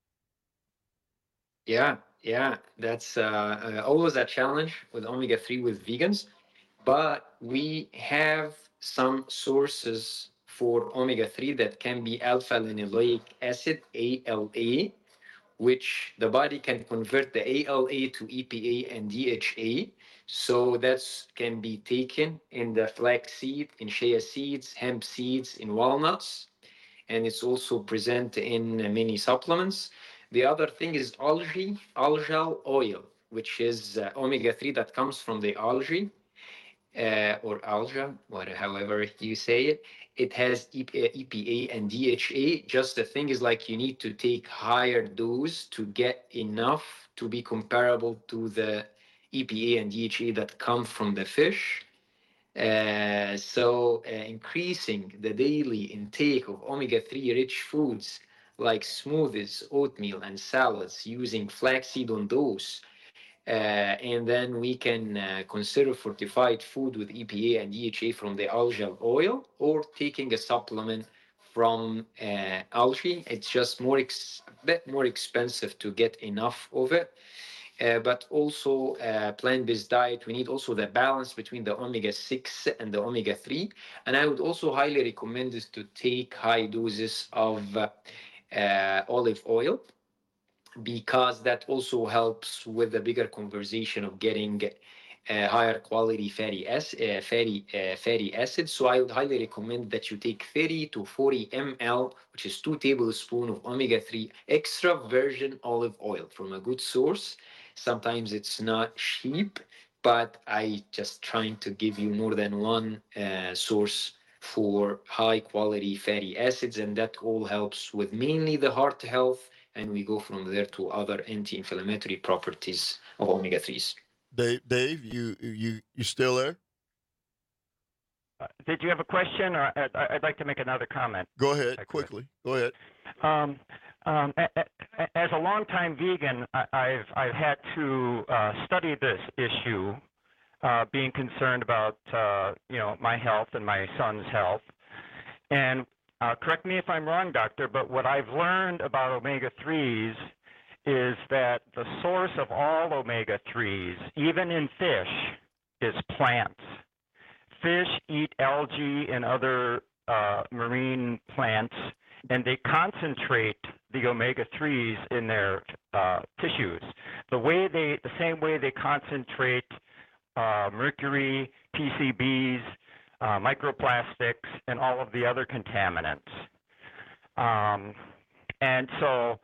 Yeah, that's always a challenge with omega-3 with vegans, but we have some sources for omega-3 that can be alpha-linoleic acid, ALA, which the body can convert the ALA to EPA and DHA. So that can be taken in the flaxseed, in shea seeds, hemp seeds, in walnuts, and it's also present in many supplements. The other thing is algal oil, which is omega-3 that comes from the algae or alga, however you say it. It has EPA and DHA. Just the thing is, like, you need to take higher dose to get enough to be comparable to the EPA and DHA that come from the fish. So increasing the daily intake of omega-3 rich foods like smoothies, oatmeal, and salads using flaxseed on those. And then we can consider fortified food with EPA and DHA from the algal oil, or taking a supplement from algae. It's just a bit more expensive to get enough of it. But also plant-based diet, we need also the balance between the omega-6 and the omega-3. And I would also highly recommend is to take high doses of olive oil, because that also helps with the bigger conversation of getting higher quality fatty acids. So I would highly recommend that you take 30 to 40 ml, which is 2 tablespoons of omega-3 extra virgin olive oil from a good source. Sometimes it's not cheap, but I just trying to give you more than one source for high quality fatty acids, and that all helps with mainly the heart health, and we go from there to other anti-inflammatory properties of omega-3s. Dave, you still there? Did you have a question, or I'd like to make another comment? Go ahead, quickly. Go ahead. As a longtime vegan, I've had to study this issue, being concerned about my health and my son's health. And correct me if I'm wrong, doctor, but what I've learned about omega-3s is that the source of all omega-3s, even in fish, is plants. Fish eat algae and other marine plants, and they concentrate the omega-3s in their tissues. The same way they concentrate mercury, PCBs, microplastics, and all of the other contaminants. And so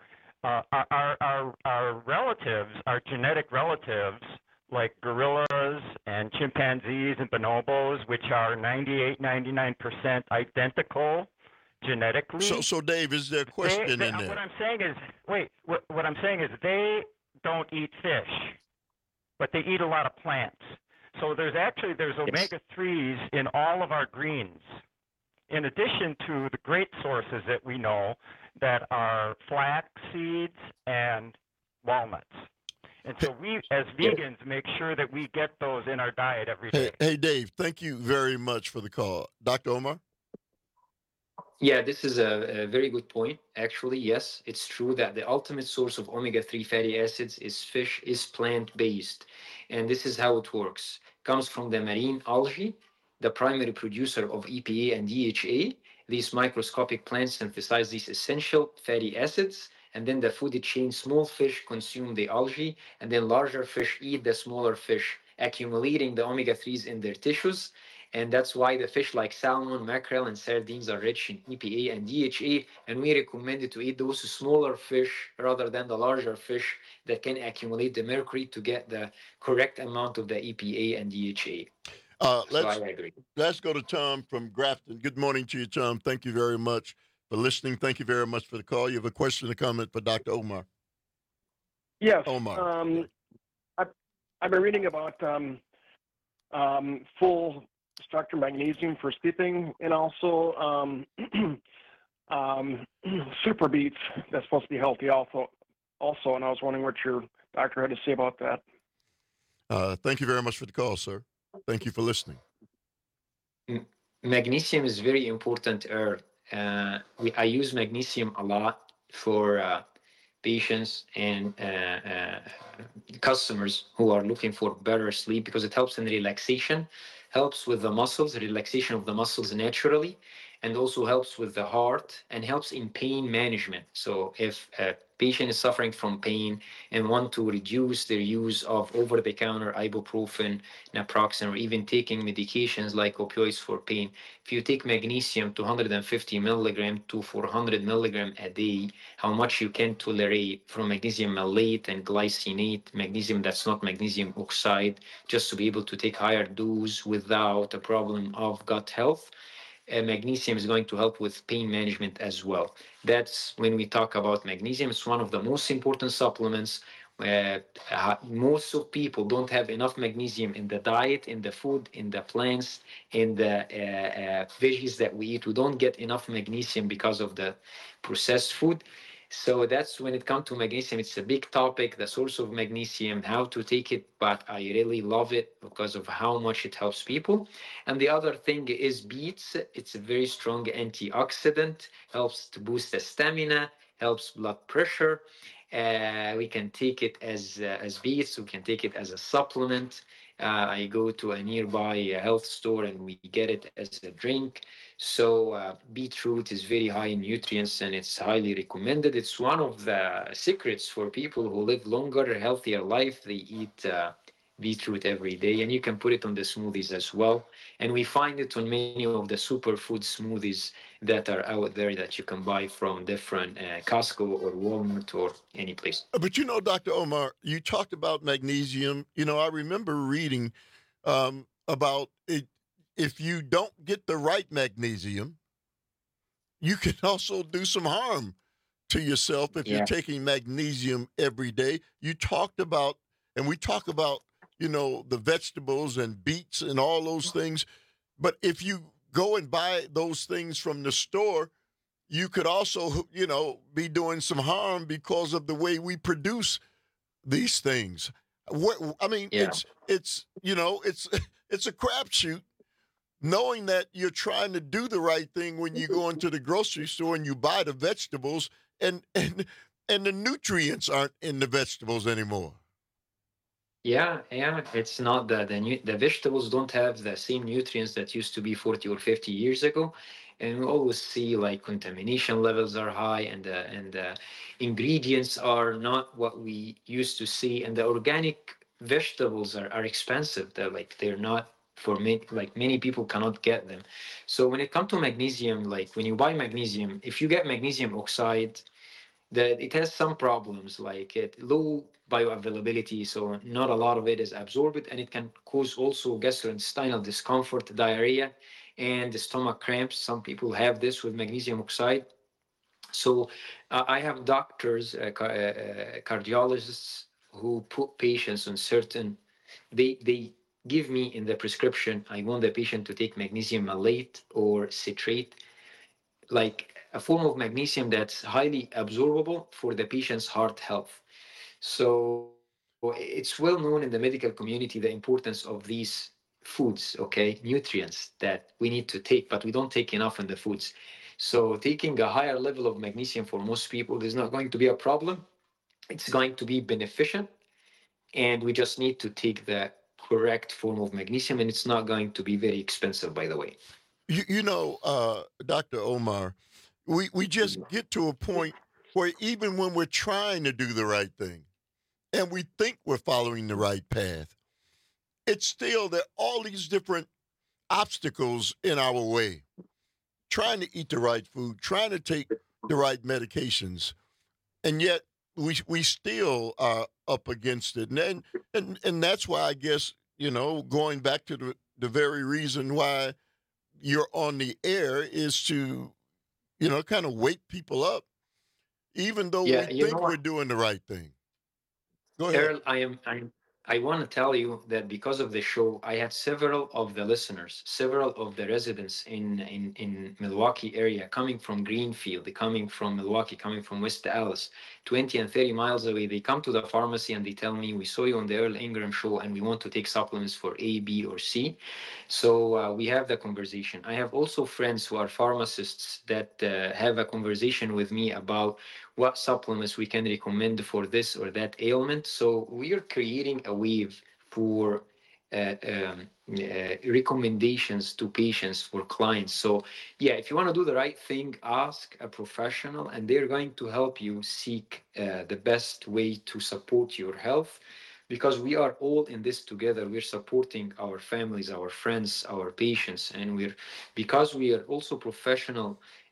our relatives, our genetic relatives, like gorillas and chimpanzees and bonobos, which are 99% identical genetically. So Dave, is there a question in there? What I'm saying is, what I'm saying is they don't eat fish, but they eat a lot of plants. So there's omega-3s in all of our greens, in addition to the great sources that we know that are flax seeds and walnuts. And so we, as vegans, make sure that we get those in our diet every day. Hey, Dave, thank you very much for the call. Dr. Omar? Yeah, this is a very good point. Actually, yes, it's true that the ultimate source of omega-3 fatty acids is fish, is plant-based. And this is how it works. It comes from the marine algae, the primary producer of EPA and DHA. These microscopic plants synthesize these essential fatty acids, And then the food chain, small fish consume the algae, and then larger fish eat the smaller fish, accumulating the omega-3s in their tissues. And that's why the fish like salmon, mackerel, and sardines are rich in EPA and DHA. And we recommend it to eat those smaller fish rather than the larger fish that can accumulate the mercury to get the correct amount of the EPA and DHA. So I agree. Let's go to Tom from Grafton. Good morning to you, Tom. Thank you very much for listening. Thank you very much for the call. You have a question or comment for Dr. Omar? Yes. Omar. I've been reading about full structure magnesium for sleeping, and also super beets that's supposed to be healthy also, and I was wondering what your doctor had to say about that. Thank you very much for the call, sir. Thank you for listening. Magnesium is very important. I use magnesium a lot for patients and customers who are looking for better sleep because it helps in relaxation, helps with the muscles, relaxation of the muscles naturally, and also helps with the heart and helps in pain management. So if a patient is suffering from pain and want to reduce their use of over-the-counter ibuprofen, naproxen, or even taking medications like opioids for pain, if you take magnesium 250 milligram to 400 milligram a day, how much you can tolerate from magnesium malate and glycinate, magnesium that's not magnesium oxide, just to be able to take higher dose without a problem of gut health. Magnesium is going to help with pain management as well. That's when we talk about magnesium. It's one of the most important supplements. Most of people don't have enough magnesium in the diet, in the food, in the plants, in the veggies that we eat. We don't get enough magnesium because of the processed food. So that's when it comes to magnesium, it's a big topic, the source of magnesium, how to take it, but I really love it because of how much it helps people. And the other thing is beets. It's a very strong antioxidant, helps to boost the stamina, helps blood pressure. We can take it as beets, we can take it as a supplement. I go to a nearby health store and we get it as a drink. So beetroot is very high in nutrients and it's highly recommended. It's one of the secrets for people who live longer, healthier life. They eat beetroot every day, and you can put it on the smoothies as well. And we find it on many of the superfood smoothies that are out there that you can buy from different Costco or Walmart or any place. But you know, Dr. Omar, you talked about magnesium. You know, I remember reading about it. If you don't get the right magnesium, you can also do some harm to yourself if you're taking magnesium every day. You talked about, and we talk about, you know, the vegetables and beets and all those things. But if you go and buy those things from the store, you could also, you know, be doing some harm because of the way we produce these things. I mean, it's you know, it's a crapshoot. Knowing that you're trying to do the right thing when you go into the grocery store and you buy the vegetables and the nutrients aren't in the vegetables anymore. Yeah, it's not the vegetables don't have the same nutrients that used to be 40 or 50 years ago. And we always see like contamination levels are high and the ingredients are not what we used to see. And the organic vegetables are expensive. They're not for me, like many people cannot get them. So when it comes to magnesium, like when you buy magnesium, if you get magnesium oxide, that it has some problems like low bioavailability, so not a lot of it is absorbed, and it can cause also gastrointestinal discomfort, diarrhea, and stomach cramps. Some people have this with magnesium oxide. So I have doctors, cardiologists who put patients on certain, they give me in the prescription, I want the patient to take magnesium malate or citrate, like a form of magnesium that's highly absorbable for the patient's heart health. So it's well known in the medical community, the importance of these foods, nutrients that we need to take, but we don't take enough in the foods. So taking a higher level of magnesium for most people is not going to be a problem. It's going to be beneficial, and we just need to take the correct form of magnesium, and it's not going to be very expensive, by the way. You know, Dr. Omar, we just get to a point where even when we're trying to do the right thing and we think we're following the right path, it's still there are all these different obstacles in our way. Trying to eat the right food, trying to take the right medications, and yet we still are up against it. And that's why I guess, going back to the very reason why you're on the air is to, kind of wake people up, even though we think we're doing the right thing. Go ahead. Earl, I want to tell you that because of the show, I had several of the listeners, several of the residents in Milwaukee area coming from Greenfield, coming from Milwaukee, coming from West Dallas, 20 and 30 miles away. They come to the pharmacy and they tell me, we saw you on the Earl Ingram show and we want to take supplements for A, B, or C. So we have the conversation. I have also friends who are pharmacists that have a conversation with me about what supplements we can recommend for this or that ailment. So we are creating a wave for recommendations to patients for clients. So yeah, if you want to do the right thing, ask a professional and they're going to help you seek the best way to support your health, because we are all in this together. We're supporting our families, our friends, our patients, and because we are also professionals,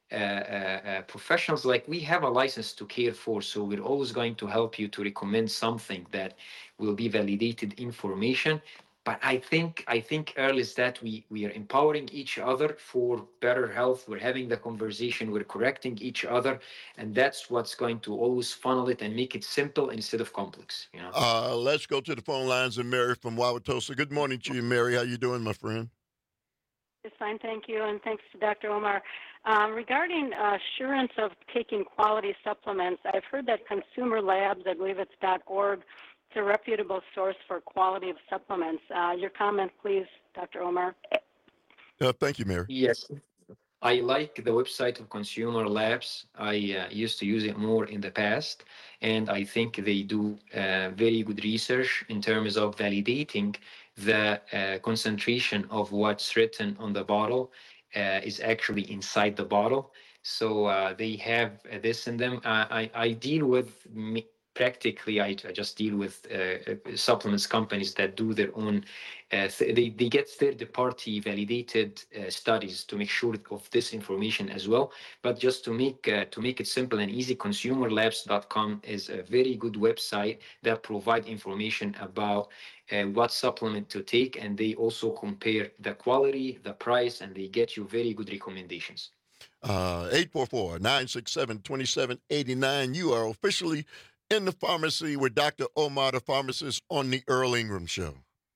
like we have a license to care for, so we're always going to help you to recommend something that will be validated information. But I think Earl, is that we are empowering each other for better health. We're having the conversation, we're correcting each other, and that's what's going to always funnel it and make it simple instead of complex. Let's go to the phone lines and Mary from Wauwatosa. Good morning to you, Mary. How you doing, my friend? Just fine, thank you, and thanks to Dr. Omar. Regarding assurance of taking quality supplements, I've heard that Consumer Labs, I believe it's .org, it's a reputable source for quality of supplements. Your comment, please, Dr. Omar. Thank you, Mary. Yes. I like the website of Consumer Labs. I used to use it more in the past, and I think they do very good research in terms of validating the concentration of what's written on the bottle is actually inside the bottle. So they have this in them. I deal with practically, I just deal with supplements companies that do their own, they get third-party validated studies to make sure of this information as well. But just to make it simple and easy, consumerlabs.com is a very good website that provide information about what supplement to take, and they also compare the quality, the price, and they get you very good recommendations. 844-967-2789. You are officially in the pharmacy with Dr. Omar, the pharmacist, on the Earl Ingram Show.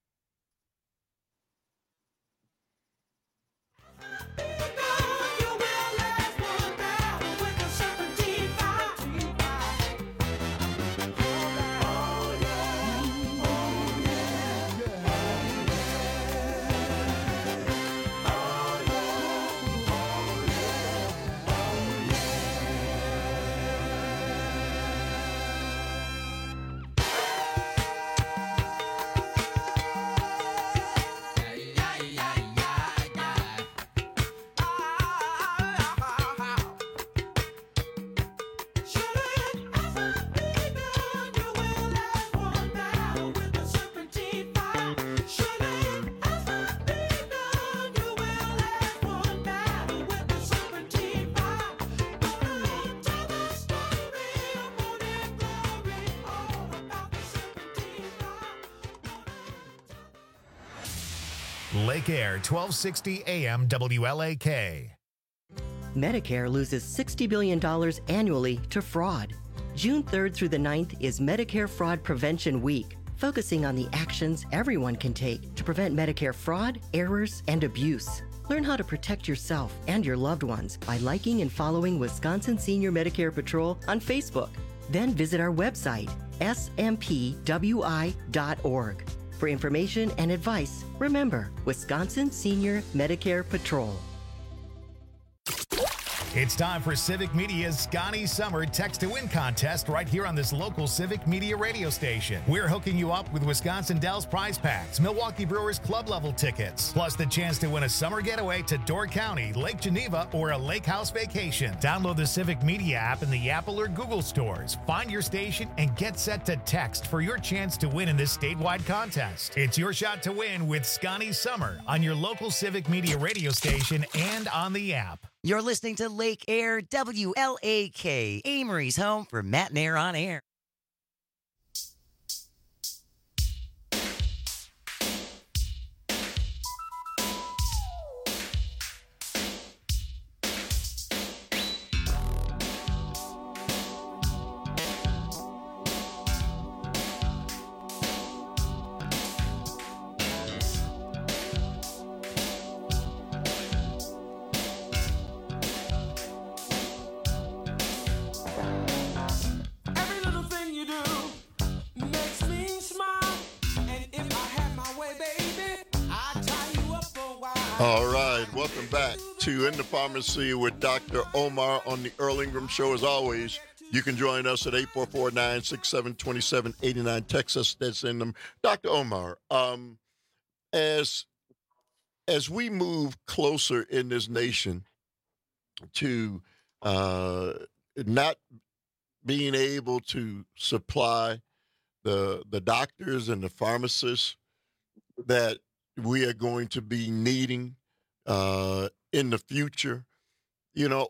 Lake Air, 1260 AM WLAK. Medicare loses $60 billion annually to fraud. June 3rd through the 9th is Medicare Fraud Prevention Week, focusing on the actions everyone can take to prevent Medicare fraud, errors, and abuse. Learn how to protect yourself and your loved ones by liking and following Wisconsin Senior Medicare Patrol on Facebook. Then visit our website, smpwi.org. For information and advice, remember Wisconsin Senior Medicare Patrol. It's time for Civic Media's Scotty Summer Text to Win contest right here on this local Civic Media radio station. We're hooking you up with Wisconsin Dells prize packs, Milwaukee Brewers club level tickets, plus the chance to win a summer getaway to Door County, Lake Geneva, or a lake house vacation. Download the Civic Media app in the Apple or Google stores. Find your station and get set to text for your chance to win in this statewide contest. It's your shot to win with Scotty Summer on your local Civic Media radio station and on the app. You're listening to Lake Air WLAK, Amory's home for Matt and Air on Air. All right, welcome back to In the Pharmacy with Dr. Omar on the Earl Ingram Show. As always, you can join us at 844-967-2789. Text us, that's in them. Dr. Omar, as we move closer in this nation to not being able to supply the doctors and the pharmacists that we are going to be needing in the future, you know,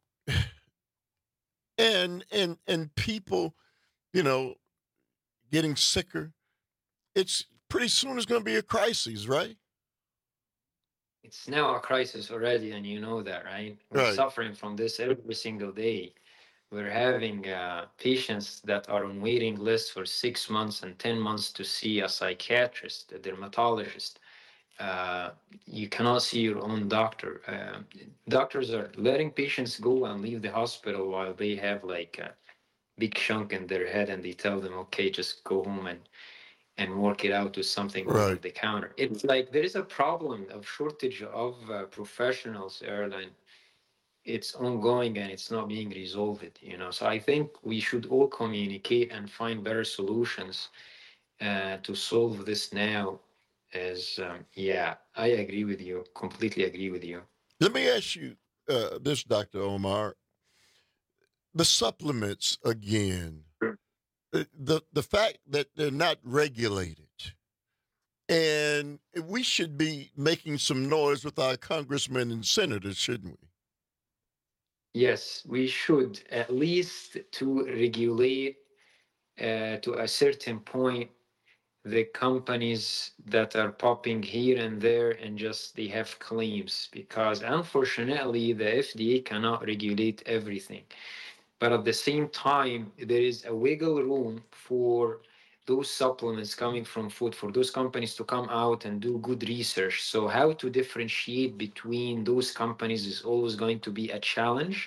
and people, you know, getting sicker. It's pretty soon it's going to be a crisis, right? It's now a crisis already, and you know that, right? We're Right. suffering from this every single day. We're having patients that are on waiting lists for 6 months and 10 months to see a psychiatrist, a dermatologist. You cannot see your own doctor. Doctors are letting patients go and leave the hospital while they have like a big chunk in their head, and they tell them, okay, just go home and work it out with something over the counter. It's like there is a problem of shortage of professionals, Earl, and it's ongoing and it's not being resolved, you know. So I think we should all communicate and find better solutions to solve this now. Yeah, I agree with you, completely agree with you. Let me ask you this, Dr. Omar. The supplements, again, the fact that they're not regulated, and we should be making some noise with our congressmen and senators, shouldn't we? Yes, we should at least to regulate to a certain point the companies that are popping here and there and just they have claims, because unfortunately the FDA cannot regulate everything. But at the same time, there is a wiggle room for those supplements coming from food, for those companies to come out and do good research. So how to differentiate between those companies is always going to be a challenge.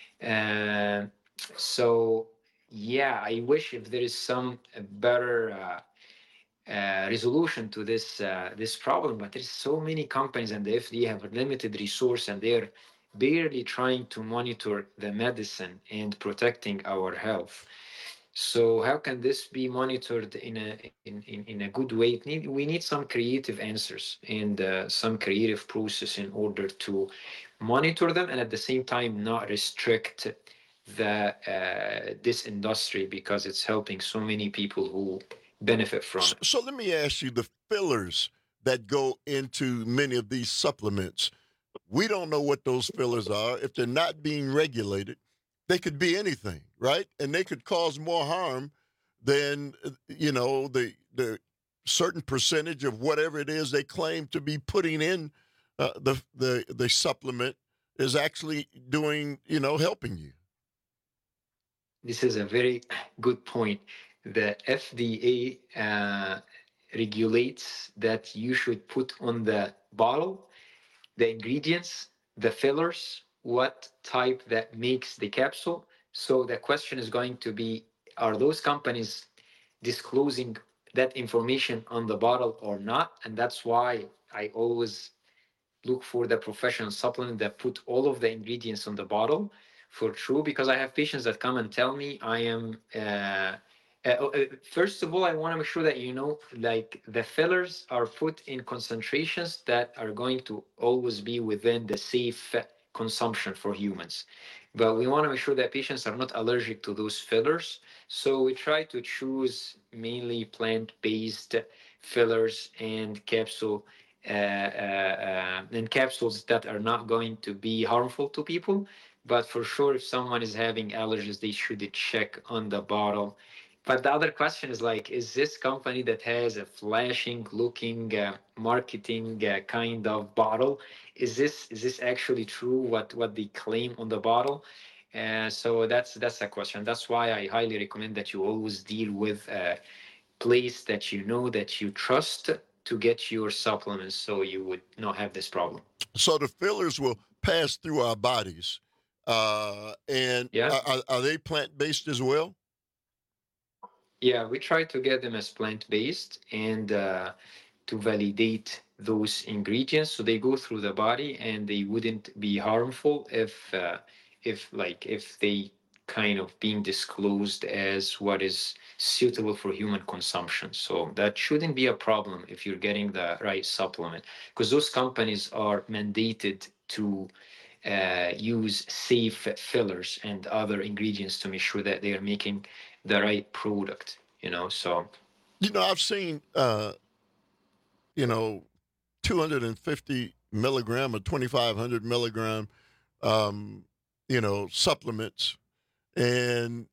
So yeah, I wish if there is some better resolution to this problem, but there's so many companies and the FDA have a limited resource, and they're barely trying to monitor the medicine and protecting our health. So how can this be monitored in a good way? We need some creative answers and some creative process in order to monitor them, and at the same time not restrict this industry, because it's helping so many people who benefit from it. So let me ask you, the fillers that go into many of these supplements, we don't know what those fillers are. If they're not being regulated, they could be anything, right? And they could cause more harm than, you know, the certain percentage of whatever it is they claim to be putting in the supplement is actually doing, you know, helping you. This is a very good point. The FDA regulates that you should put on the bottle the ingredients, the fillers, what type that makes the capsule. So the question is going to be, are those companies disclosing that information on the bottle or not? And that's why I always look for the professional supplement that put all of the ingredients on the bottle for true, because I have patients that come and tell me I am first of all, I want to make sure that you know, like, the fillers are put in concentrations that are going to always be within the safe consumption for humans. But we want to make sure that patients are not allergic to those fillers. So we try to choose mainly plant-based fillers and capsules that are not going to be harmful to people. But for sure, if someone is having allergies, they should check on the bottle. But the other question is, like, is this company that has a flashing looking marketing kind of bottle, is this actually true what they claim on the bottle? So that's a question. That's why I highly recommend that you always deal with a place that you know, that you trust, to get your supplements, so you would not have this problem. So the fillers will pass through our bodies, and Yeah. Are they plant-based as well? Yeah, we try to get them as plant-based and to validate those ingredients so they go through the body and they wouldn't be harmful if they kind of being disclosed as what is suitable for human consumption. So that shouldn't be a problem if you're getting the right supplement, because those companies are mandated to use safe fillers and other ingredients to make sure that they are making the right product, so. I've seen, 250 milligram or 2,500 milligram, supplements, and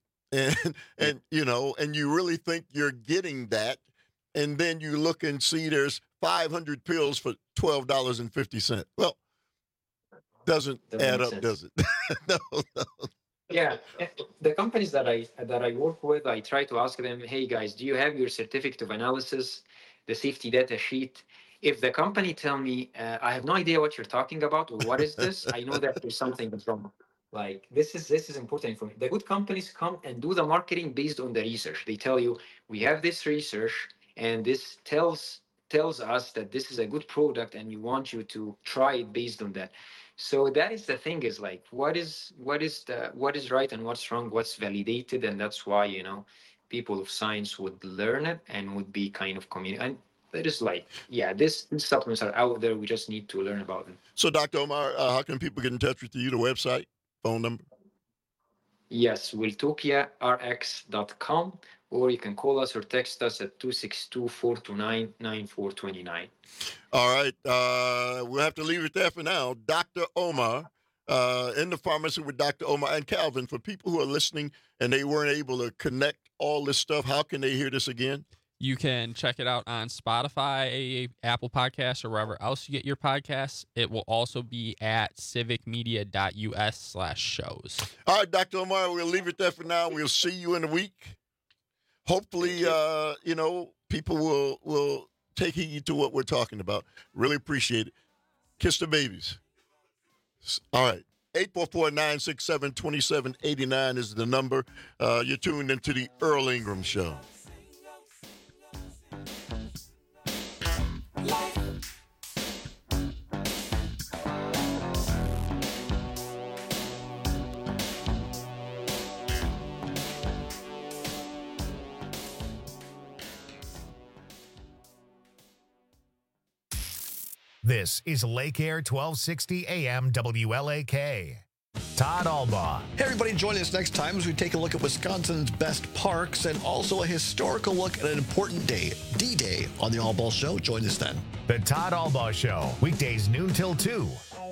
you really think you're getting that, and then you look and see there's 500 pills for $12.50. Well, doesn't add up, does it? No. Yeah, the companies that I work with, I try to ask them, hey guys, do you have your certificate of analysis, the safety data sheet? If the company tell me, I have no idea what you're talking about, or what is this, I know that there's something that's wrong. Like, this is important for me. The good companies come and do the marketing based on the research. They tell you, we have this research, and this tells us that this is a good product, and we want you to try it based on that. So that is the thing, is like, what is right and what's wrong, what's validated, and that's why, people of science would learn it and would be kind of and that is like, yeah, these supplements are out there. We just need to learn about them. So, Dr. Omar, how can people get in touch with you? The website, phone number? Yes, wiltokiarx.com, or you can call us or text us at 262-429-9429. All right. We'll have to leave it there for now. Dr. Omar, in the pharmacy with Dr. Omar. And Calvin, for people who are listening and they weren't able to connect all this stuff, how can they hear this again? You can check it out on Spotify, Apple Podcasts, or wherever else you get your podcasts. It will also be at civicmedia.us/shows. All right, Dr. Omar, we'll leave it there for now. We'll see you in a week. Hopefully, people will take heed to what we're talking about. Really appreciate it. Kiss the babies. All right. 844-967-2789 is the number. You're tuned into the Earl Ingram Show. This is Lake Air 1260 AM WLAK. Todd Albaugh. Hey, everybody, join us next time as we take a look at Wisconsin's best parks and also a historical look at an important day, D-Day, on the Albaugh Show. Join us then. The Todd Albaugh Show, weekdays noon till 2.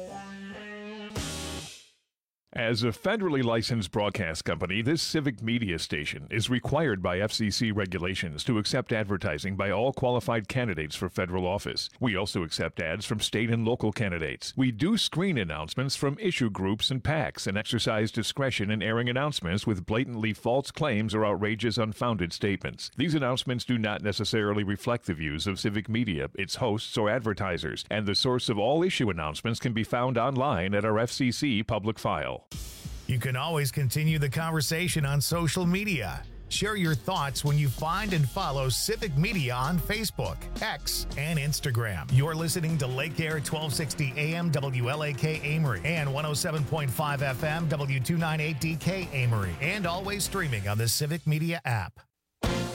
As a federally licensed broadcast company, this civic media station is required by FCC regulations to accept advertising by all qualified candidates for federal office. We also accept ads from state and local candidates. We do screen announcements from issue groups and PACs and exercise discretion in airing announcements with blatantly false claims or outrageous, unfounded statements. These announcements do not necessarily reflect the views of civic media, its hosts, or advertisers, and the source of all issue announcements can be found online at our FCC public file. You can always continue the conversation on social media. Share your thoughts when you find and follow Civic Media on Facebook, X, and Instagram. You're listening to Lake Air 1260 AM WLAK Amory and 107.5 FM W298DK Amory, and always streaming on the Civic Media app.